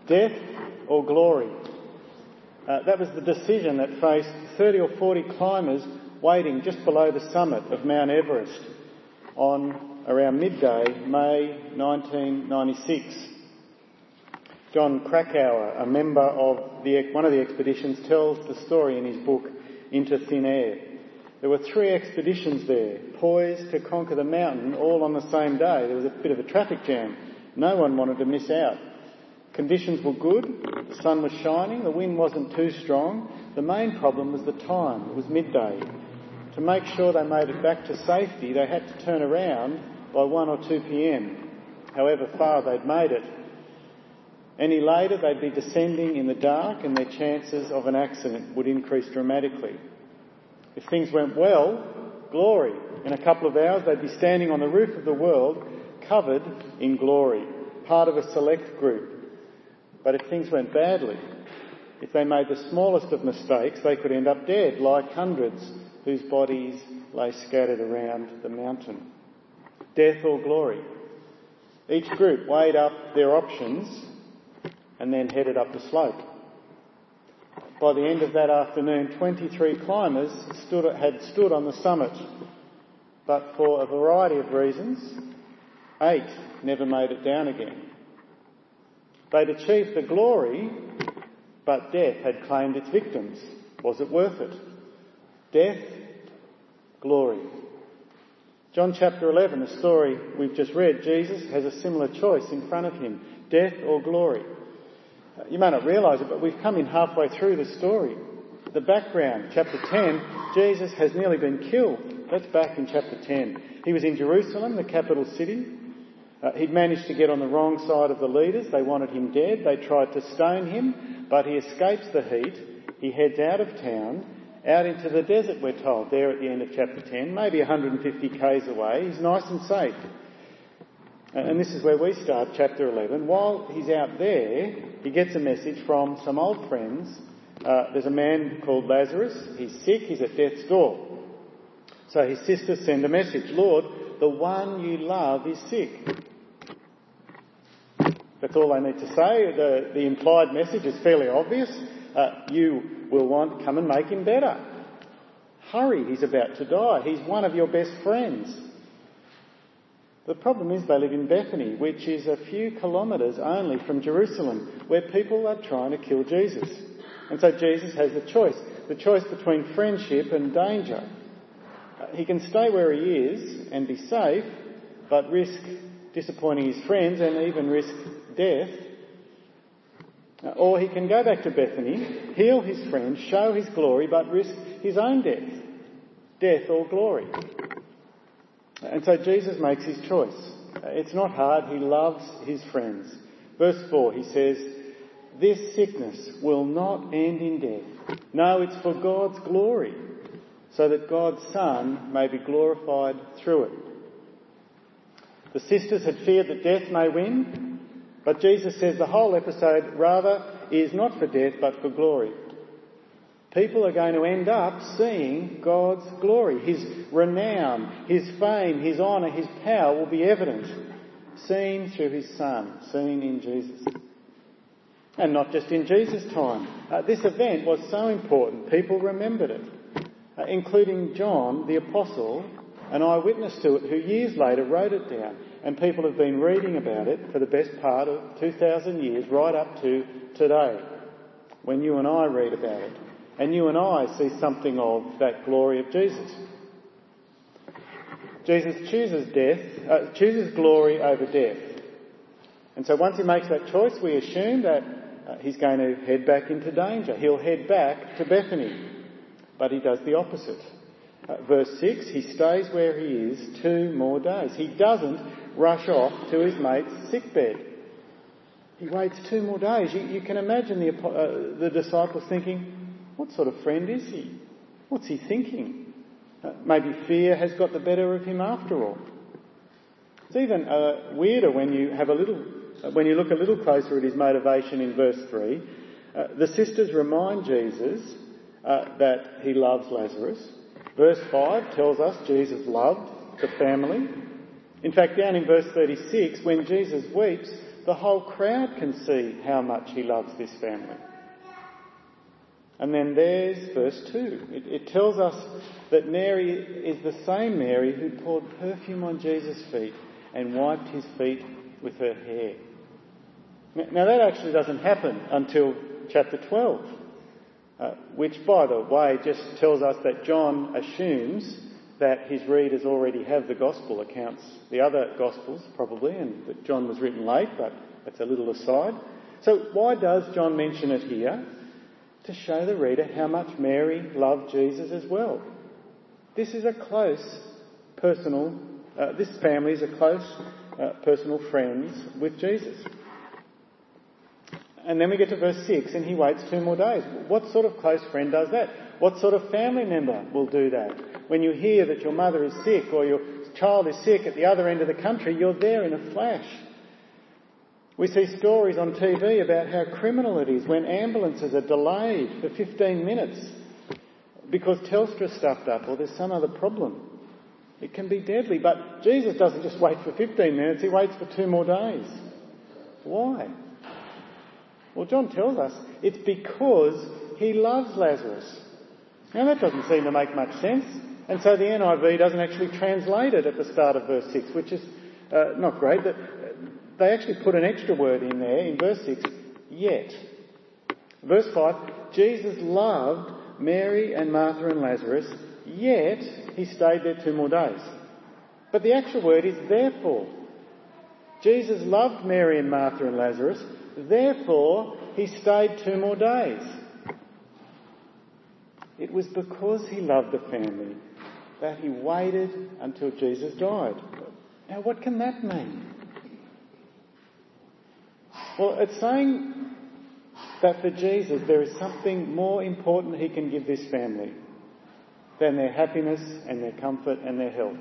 Death or glory? That was the decision that faced 30 or 40 climbers waiting just below the summit of Mount Everest on around midday, May 1996. John Krakauer, a member of one of the expeditions, tells the story in his book Into Thin Air. There were 3 expeditions there, poised to conquer the mountain, all on the same day. There was a bit of a traffic jam. No one wanted to miss out. Conditions were good, the sun was shining, the wind wasn't too strong. The main problem was the time. It was midday. To make sure they made it back to safety, they had to turn around by 1 or 2 p.m, however far they'd made it. Any later, they'd be descending in the dark and their chances of an accident would increase dramatically. If things went well, glory. In a couple of hours, they'd be standing on the roof of the world, covered in glory, part of a select group. But if things went badly, if they made the smallest of mistakes, they could end up dead, like hundreds whose bodies lay scattered around the mountain. Death or glory? Each group weighed up their options and then headed up the slope. By the end of that afternoon, 23 climbers had stood on the summit, but for a variety of reasons, 8 never made it down again. They'd achieved the glory, but death had claimed its victims. Was it worth it? Death, glory. John chapter 11, the story we've just read, Jesus has a similar choice in front of him. Death or glory? You may not realise it, but we've come in halfway through the story. The background, chapter 10, Jesus has nearly been killed. That's back in chapter 10. He was in Jerusalem, the capital city. He'd managed to get on the wrong side of the leaders. They wanted him dead. They tried to stone him, but he escapes the heat. He heads out of town, out into the desert, we're told, there at the end of chapter 10, maybe 150 k's away. He's nice and safe. And this is where we start chapter 11. While he's out there, he gets a message from some old friends. There's a man called Lazarus. He's sick. He's at death's door. So his sisters send a message. Lord, the one you love is sick. That's all they need to say. The implied message is fairly obvious. You will come and make him better. Hurry, he's about to die. He's one of your best friends. The problem is they live in Bethany, which is a few kilometres only from Jerusalem, where people are trying to kill Jesus. And so Jesus has a choice, the choice between friendship and danger. He can stay where he is and be safe, but risk disappointing his friends and even risk death. Or he can go back to Bethany, heal his friends, show his glory, but risk his own death. Death or glory. And so Jesus makes his choice. It's not hard. He loves his friends. Verse 4, he says, this sickness will not end in death. No, it's for God's glory, so that God's Son may be glorified through it. The sisters had feared that death may win, but Jesus says the whole episode rather is not for death but for glory. People are going to end up seeing God's glory. His renown, his fame, his honour, his power will be evident, seen through his Son, seen in Jesus. And not just in Jesus' time. This event was so important, people remembered it, including John, the Apostle, an eyewitness to it, who years later wrote it down. And people have been reading about it for the best part of 2,000 years, right up to today, when you and I read about it. And you and I see something of that glory of Jesus. Jesus chooses glory over death. And so once he makes that choice, we assume that he's going to head back into danger. He'll head back to Bethany. But he does the opposite. Verse 6, he stays where he is 2 more days. He doesn't rush off to his mate's sickbed. He waits 2 more days. You can imagine the disciples thinking, what sort of friend is he? What's he thinking? Maybe fear has got the better of him after all. It's even weirder when you look a little closer at his motivation in verse 3. The sisters remind Jesus that he loves Lazarus. Verse 5 tells us Jesus loved the family. In fact, down in verse 36, when Jesus weeps, the whole crowd can see how much he loves this family. And then there's verse 2. It tells us that Mary is the same Mary who poured perfume on Jesus' feet and wiped his feet with her hair. Now that actually doesn't happen until chapter 12, which, by the way, just tells us that John assumes that his readers already have the gospel accounts, the other gospels probably, and that John was written late, but that's a little aside. So why does John mention it here? To show the reader how much Mary loved Jesus as well. This is a close personal, this family is a close personal friends with Jesus. And then we get to verse 6, and he waits 2 more days. What sort of close friend does that? What sort of family member will do that? When you hear that your mother is sick or your child is sick at the other end of the country, you're there in a flash. We see stories on TV about how criminal it is when ambulances are delayed for 15 minutes because Telstra's stuffed up or there's some other problem. It can be deadly, but Jesus doesn't just wait for 15 minutes, he waits for 2 more days. Why? Well, John tells us it's because he loves Lazarus. Now that doesn't seem to make much sense, and so the NIV doesn't actually translate it at the start of verse 6, which is not great. They actually put an extra word in there in verse 6, yet. Verse 5, Jesus loved Mary and Martha and Lazarus, yet he stayed there 2 more days. But the actual word is therefore. Jesus loved Mary and Martha and Lazarus, therefore he stayed 2 more days. It was because he loved the family that he waited until Jesus died. Now what can that mean? Well, it's saying that for Jesus there is something more important he can give this family than their happiness and their comfort and their health.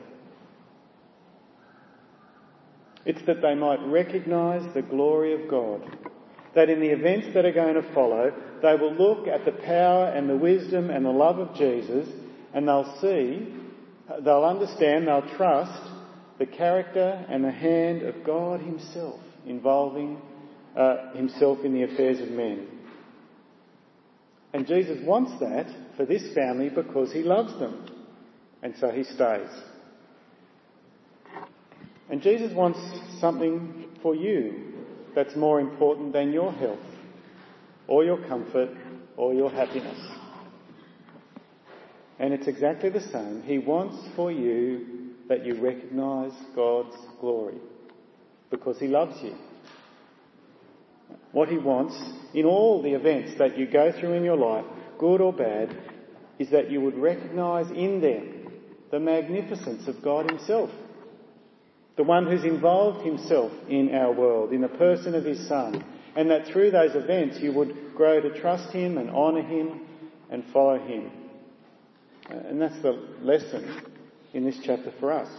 It's that they might recognise the glory of God. That in the events that are going to follow, they will look at the power and the wisdom and the love of Jesus, and they'll see, they'll understand, they'll trust the character and the hand of God himself involving himself in the affairs of men. And Jesus wants that for this family because he loves them. And so he stays. And Jesus wants something for you that's more important than your health or your comfort or your happiness. And it's exactly the same. He wants for you that you recognise God's glory because he loves you. What he wants in all the events that you go through in your life, good or bad, is that you would recognise in them the magnificence of God himself. The one who's involved himself in our world, in the person of his Son. And that through those events you would grow to trust him and honour him and follow him. And that's the lesson in this chapter for us.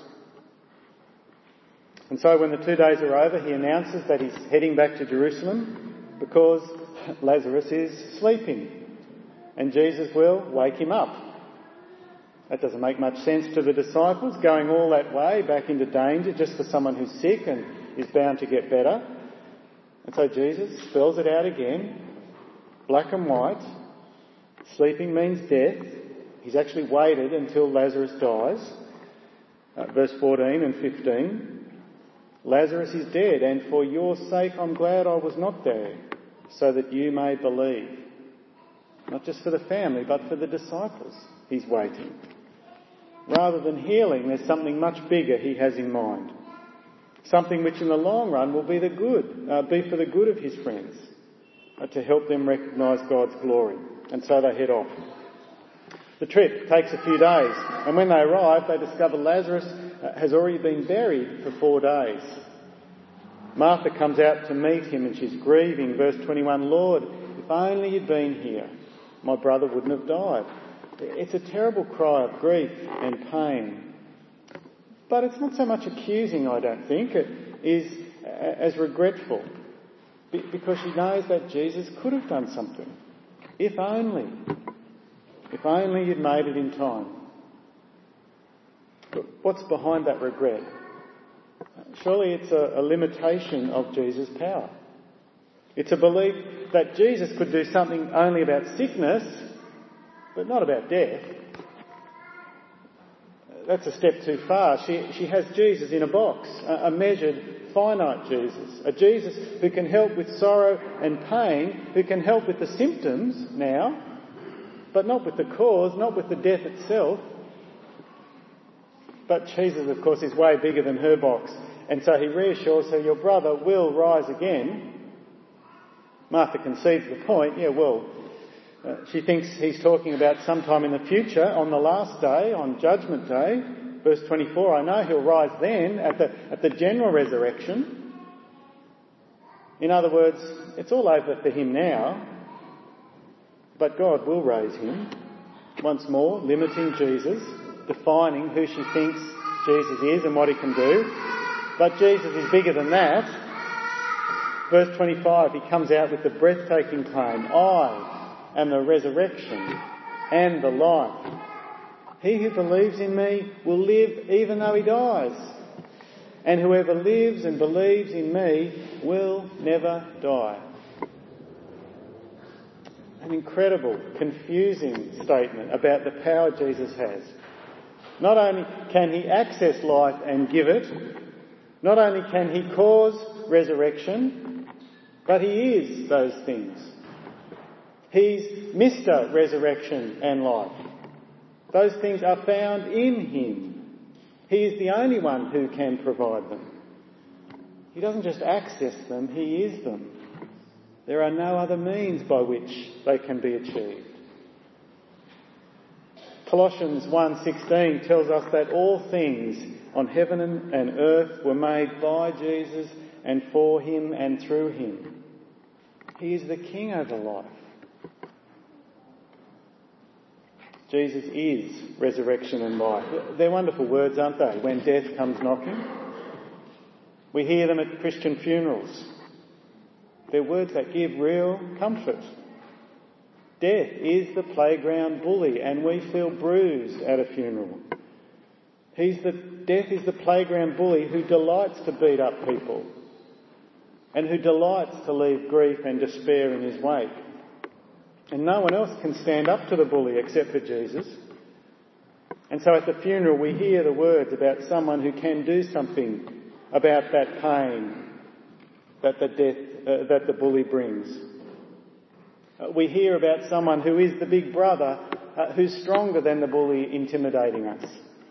And so when the 2 days are over, he announces that he's heading back to Jerusalem because Lazarus is sleeping. And Jesus will wake him up. That doesn't make much sense to the disciples, going all that way back into danger just for someone who's sick and is bound to get better. And so Jesus spells it out again, black and white. Sleeping means death. He's actually waited until Lazarus dies. Verse 14 and 15. Lazarus is dead, and for your sake I'm glad I was not there, so that you may believe. Not just for the family, but for the disciples. He's waiting. Rather than healing, there's something much bigger he has in mind. Something which in the long run will be for the good of his friends, to help them recognise God's glory. And so they head off. The trip takes a few days, and when they arrive, they discover Lazarus has already been buried for 4 days. Martha comes out to meet him and she's grieving. Verse 21, Lord, if only you'd been here, my brother wouldn't have died. It's a terrible cry of grief and pain. But it's not so much accusing, I don't think. It is as regretful. Because she knows that Jesus could have done something. If only you'd made it in time. But what's behind that regret? Surely it's a limitation of Jesus' power. It's a belief that Jesus could do something only about sickness, but not about death. That's a step too far. She has Jesus in a box, a measured, finite Jesus. A Jesus who can help with sorrow and pain, who can help with the symptoms now, but not with the cause, not with the death itself. But Jesus, of course, is way bigger than her box. And so he reassures her, your brother will rise again. Martha concedes the point. She thinks he's talking about sometime in the future, on the last day, on Judgment Day. Verse 24, I know he'll rise then at the general resurrection. In other words, it's all over for him now, but God will raise him. Once more, limiting Jesus, defining who she thinks Jesus is and what he can do. But Jesus is bigger than that. Verse 25, he comes out with the breathtaking claim, I am the resurrection and the life. He who believes in me will live even though he dies. And whoever lives and believes in me will never die. An incredible, confusing statement about the power Jesus has. Not only can he access life and give it, not only can he cause resurrection, but he is those things. He's Mr. Resurrection and life. Those things are found in him. He is the only one who can provide them. He doesn't just access them, he is them. There are no other means by which they can be achieved. Colossians 1:16 tells us that all things on heaven and earth were made by Jesus and for him and through him. He is the King over life. Jesus is resurrection and life. They're wonderful words, aren't they, when death comes knocking? We hear them at Christian funerals. They're words that give real comfort. Death is the playground bully, and we feel bruised at a funeral. Death is the playground bully who delights to beat up people and who delights to leave grief and despair in his wake. And no one else can stand up to the bully except for Jesus. And so at the funeral we hear the words about someone who can do something about that pain that the bully brings. We hear about someone who is the big brother who's stronger than the bully intimidating us.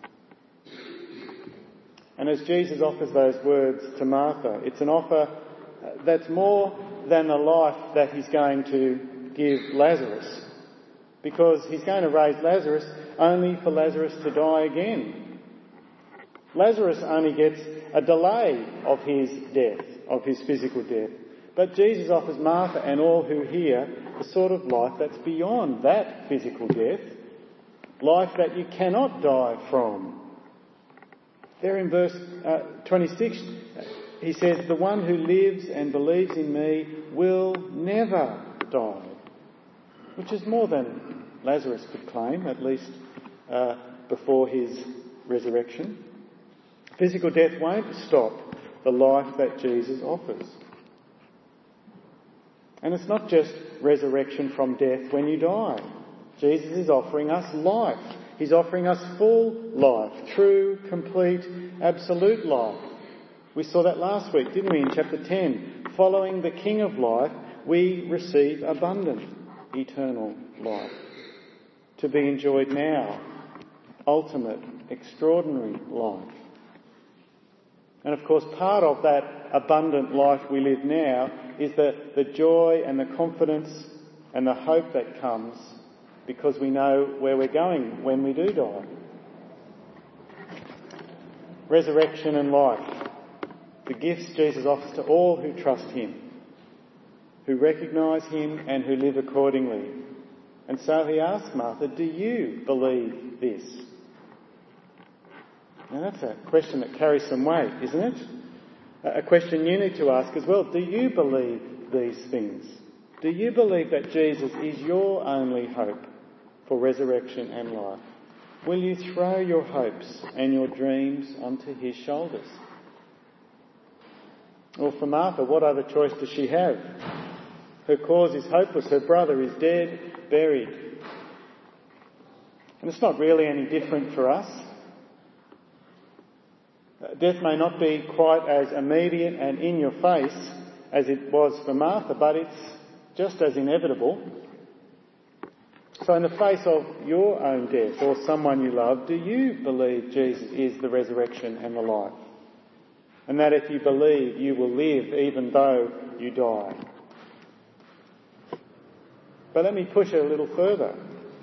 And as Jesus offers those words to Martha, it's an offer that's more than the life that he's going to give Lazarus, because he's going to raise Lazarus only for Lazarus to die again. Lazarus only gets a delay of his death, of his physical death. But Jesus offers Martha and all who hear the sort of life that's beyond that physical death, life that you cannot die from. There in verse 26, he says, the one who lives and believes in me will never die. Which is more than Lazarus could claim, at least before his resurrection. Physical death won't stop the life that Jesus offers. And it's not just resurrection from death when you die. Jesus is offering us life. He's offering us full life, true, complete, absolute life. We saw that last week, didn't we, in chapter 10. Following the King of life, we receive abundant, eternal life. To be enjoyed now. Ultimate, extraordinary life. And of course, part of that abundant life we live now is the joy and the confidence and the hope that comes because we know where we're going when we do die. Resurrection and life. The gifts Jesus offers to all who trust him, who recognise him and who live accordingly. And so he asks Martha, do you believe this? Now that's a question that carries some weight, isn't it? A question you need to ask as well. Do you believe these things? Do you believe that Jesus is your only hope for resurrection and life? Will you throw your hopes and your dreams onto his shoulders? Or for Martha, what other choice does she have? Her cause is hopeless. Her brother is dead, buried. And it's not really any different for us. Death may not be quite as immediate and in your face as it was for Martha, but it's just as inevitable. So in the face of your own death or someone you love, do you believe Jesus is the resurrection and the life? And that if you believe, you will live even though you die? But let me push it a little further.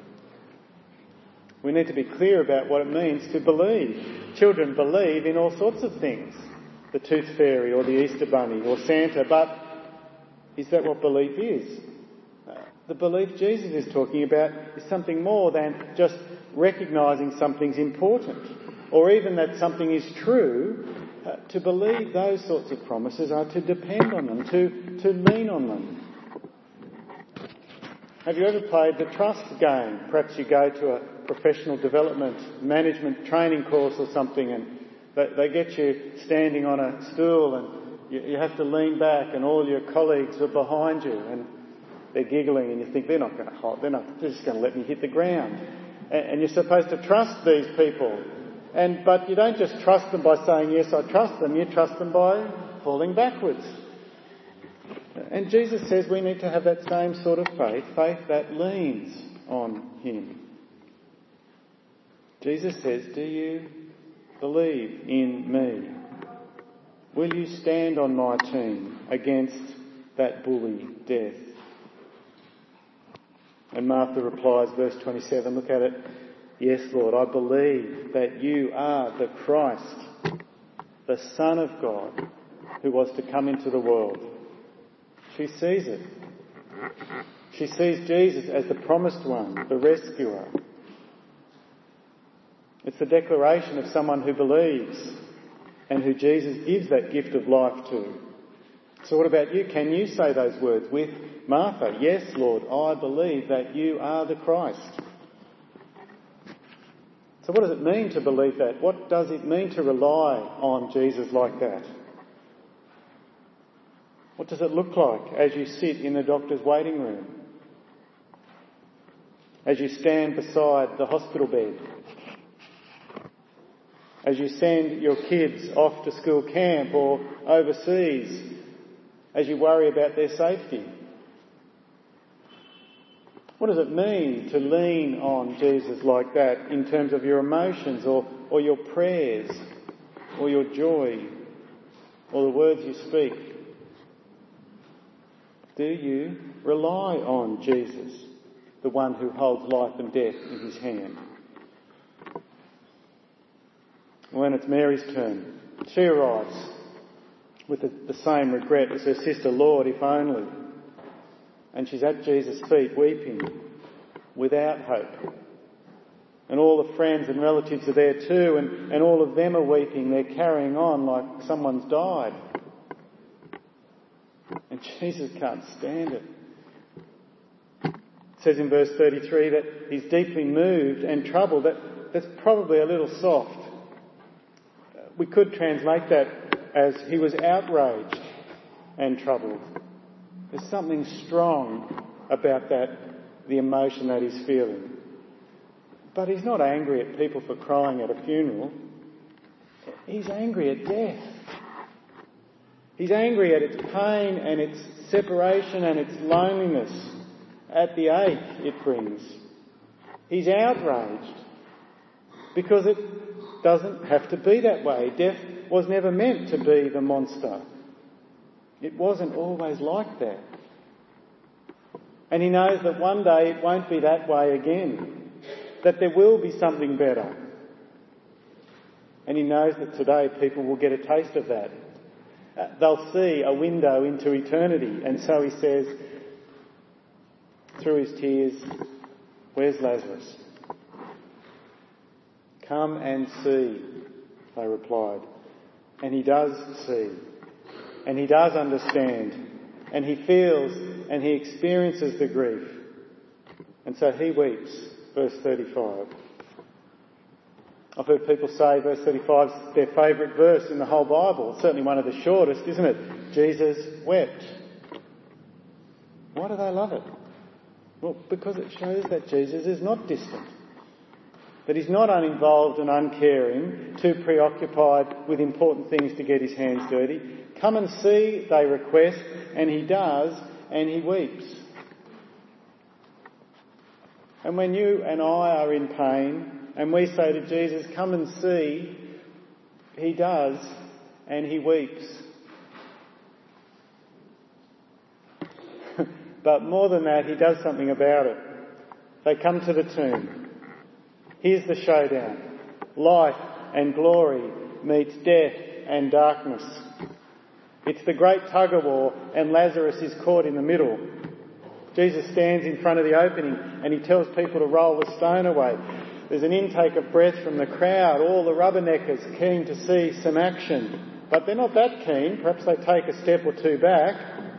We need to be clear about what it means to believe. Children believe in all sorts of things. The tooth fairy or the Easter bunny or Santa, but is that what belief is? The belief Jesus is talking about is something more than just recognising something's important or even that something is true. To believe those sorts of promises are to depend on them, to lean on them. Have you ever played the trust game? Perhaps you go to a professional development management training course or something and they get you standing on a stool and you have to lean back and all your colleagues are behind you and they're giggling and you think they're just going to let me hit the ground. And you're supposed to trust these people. But you don't just trust them by saying, yes, I trust them. You trust them by falling backwards. And Jesus says we need to have that same sort of faith that leans on him. Jesus says, do you believe in me? Will you stand on my team against that bully, death? And Martha replies, verse 27, look at it. Yes, Lord, I believe that you are the Christ, the Son of God, who was to come into the world. She sees it. She sees Jesus as the promised one, the rescuer. It's the declaration of someone who believes and who Jesus gives that gift of life to. So what about you? Can you say those words with Martha? Yes, Lord, I believe that you are the Christ. So what does it mean to believe that? What does it mean to rely on Jesus like that? What does it look like as you sit in the doctor's waiting room? As you stand beside the hospital bed? As you send your kids off to school camp or overseas? As you worry about their safety? What does it mean to lean on Jesus like that in terms of your emotions or your prayers or your joy or the words you speak? Do you rely on Jesus, the one who holds life and death in his hand? When it's Mary's turn, she arrives with the same regret as her sister, Lord, if only. And she's at Jesus' feet weeping, without hope. And all the friends and relatives are there too, and all of them are weeping. They're carrying on like someone's died. And Jesus can't stand it. It says in verse 33 that he's deeply moved and troubled. That's probably a little soft. We could translate that as he was outraged and troubled. There's something strong about that, the emotion that he's feeling. But he's not angry at people for crying at a funeral. He's angry at death. He's angry at its pain and its separation and its loneliness, at the ache it brings. He's outraged because it doesn't have to be that way. Death was never meant to be the monster. It wasn't always like that. And he knows that one day it won't be that way again, that there will be something better. And he knows that today people will get a taste of that. They'll see a window into eternity. And so he says, through his tears, where's Lazarus? Come and see, they replied. And he does see. And he does understand. And he feels and he experiences the grief. And so he weeps, verse 35. I've heard people say verse 35 is their favourite verse in the whole Bible. It's certainly one of the shortest, isn't it? Jesus wept. Why do they love it? Well, because it shows that Jesus is not distant, that he's not uninvolved and uncaring, too preoccupied with important things to get his hands dirty. Come and see, they request, and he does, and he weeps. And when you and I are in pain, and we say to Jesus, come and see, he does, and he weeps. But more than that, he does something about it. They come to the tomb. Here's the showdown. Life and glory meets death and darkness. It's the great tug-of-war, and Lazarus is caught in the middle. Jesus stands in front of the opening and he tells people to roll the stone away. There's an intake of breath from the crowd, all the rubberneckers keen to see some action. But they're not that keen. Perhaps they take a step or two back.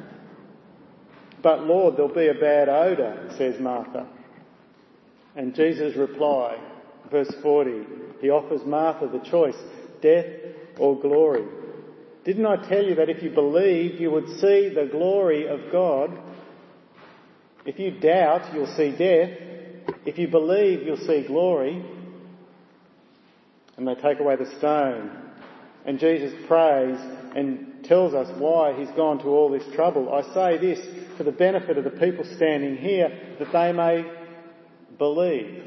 But Lord, there'll be a bad odour, says Martha. And Jesus' reply, verse 40, he offers Martha the choice, death or glory. Didn't I tell you that if you believed, you would see the glory of God? If you doubt, you'll see death. If you believe, you'll see glory. And they take away the stone. And Jesus prays and tells us why he's gone to all this trouble. I say this for the benefit of the people standing here, that they may believe.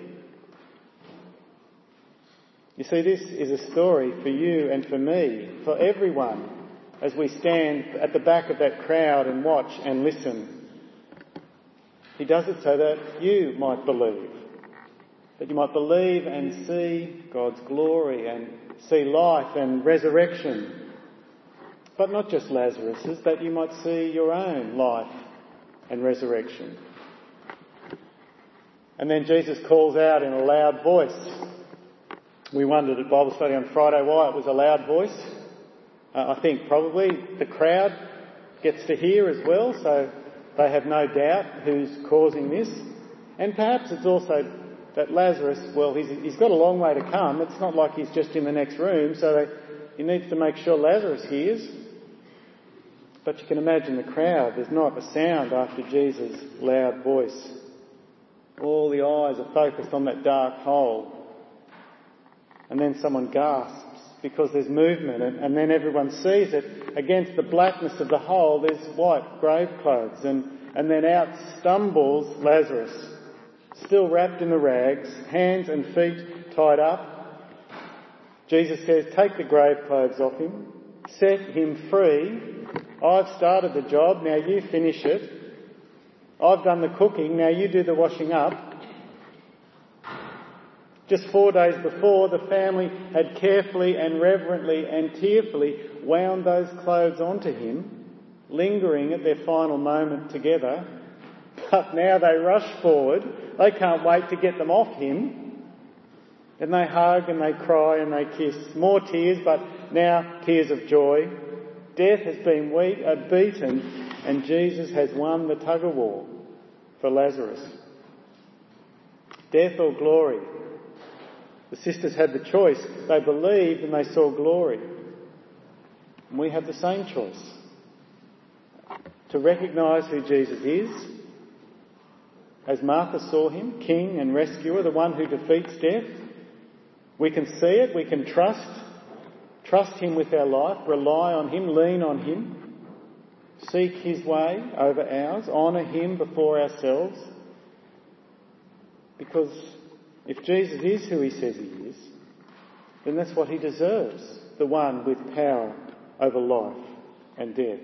You see, this is a story for you and for me, for everyone, as we stand at the back of that crowd and watch and listen. He does it so that you might believe. That you might believe and see God's glory and see life and resurrection. But not just Lazarus's, that you might see your own life and resurrection. And then Jesus calls out in a loud voice. We wondered at Bible study on Friday why it was a loud voice. I think probably the crowd gets to hear as well, so they have no doubt who's causing this. And perhaps it's also that Lazarus, well, he's got a long way to come. It's not like he's just in the next room, so he needs to make sure Lazarus hears. But you can imagine the crowd. There's not a sound after Jesus' loud voice. All the eyes are focused on that dark hole. And then someone gasps because there's movement, and then everyone sees it. Against the blackness of the hole, there's white grave clothes, and then out stumbles Lazarus, still wrapped in the rags, hands and feet tied up. Jesus says, take the grave clothes off him, set him free. I've started the job, now you finish it. I've done the cooking, now you do the washing up. Just 4 days before, the family had carefully and reverently and tearfully wound those clothes onto him, lingering at their final moment together. But now they rush forward. They can't wait to get them off him. And they hug and they cry and they kiss. More tears, but now tears of joy. Death has been beaten, and Jesus has won the tug-of-war for Lazarus. Death or glory? The sisters had the choice. They believed and they saw glory. And we have the same choice. To recognise who Jesus is, as Martha saw him, King and Rescuer, the one who defeats death. We can see it, we can trust him with our life, rely on him, lean on him, seek his way over ours, honour him before ourselves. Because if Jesus is who he says he is, then that's what he deserves, the one with power over life and death.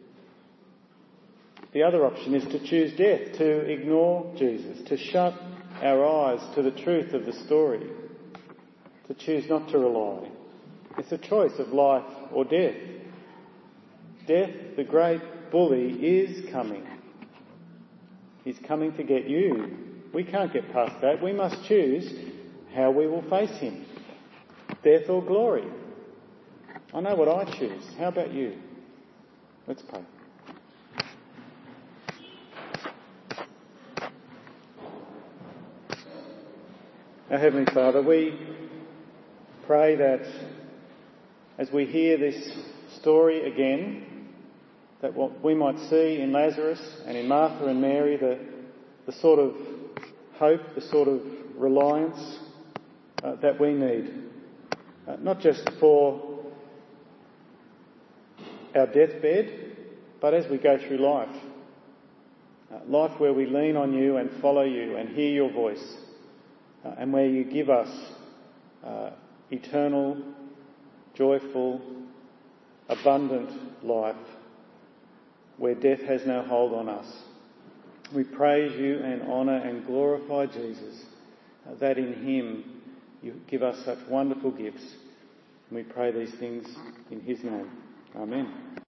The other option is to choose death, to ignore Jesus, to shut our eyes to the truth of the story, to choose not to rely. It's a choice of life or death. Death, the great bully, is coming. He's coming to get you. We can't get past that. We must choose how we will face him. Death or glory. I know what I choose. How about you? Let's pray. Our Heavenly Father, we pray that as we hear this story again, that what we might see in Lazarus and in Martha and Mary, the sort of hope, the sort of reliance that we need, not just for our deathbed, but as we go through life. Life where we lean on you and follow you and hear your voice, and where you give us eternal, joyful, abundant life, where death has no hold on us. We praise you and honour and glorify Jesus, that in him you give us such wonderful gifts. And we pray these things in his name. Amen.